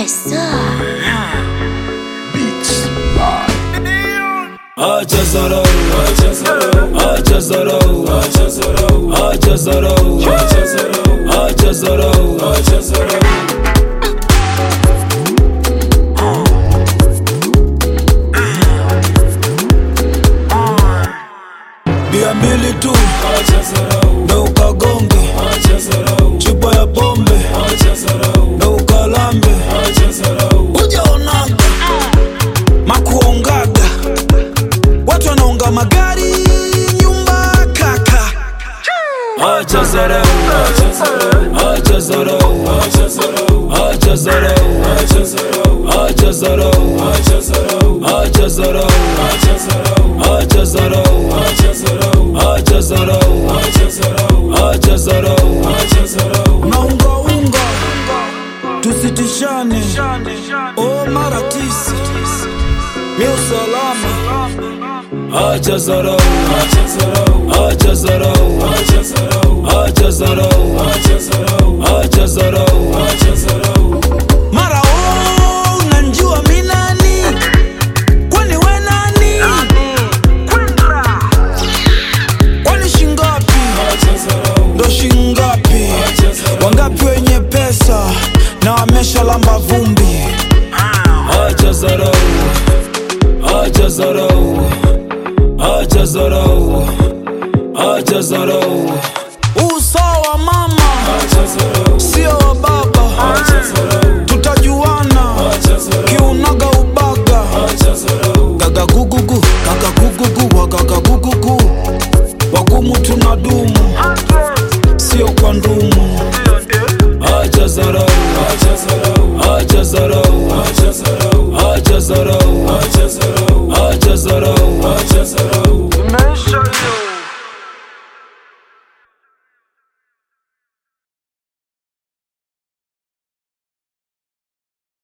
Trésor. Beats by Acha zarau, acha zarau, acha zarau, acha zarau, acha zarau, acha zarau, acha zarau, acha zarau. Bia mbili tu, acha zarau, na ukagonge, acha zarau, chupa ya pombe, acha zarau, na ukalambe, acha zarau. Ujaonaga makuongaga watu wanaonga magari, nyumba kaka. Acha zarau, acha zarau, acha zarau, acha zarau, acha zarau, acha zarau, acha zarau, acha zarau, acha zarau, acha zarau, acha zarau, acha zarau, acha zarau, acha zarau, acha zarau, acha zarau. Naunga unga tusitishane, oh mara tisi mi usalama. Acha zarau, acha zarau, acha zarau, acha zarau, acha zarau, acha zarau, acha zarau, acha zarau. Mara unanjua mi nani? Kwani we nani? Kwani shingapi? Ndo shingapi? Wangapi wenye pesa na wamesha lamba vumbi? Acha zarau, acha zarau, acha zarau, acha zarau. Usawa mama, sio wa baba, tutajuana kiunaga ubaga. Gaga gugugu, gaga gugugu, wagaga gugugu. Wagumu tunadumu, sio kwa ndumu. Acha zarau.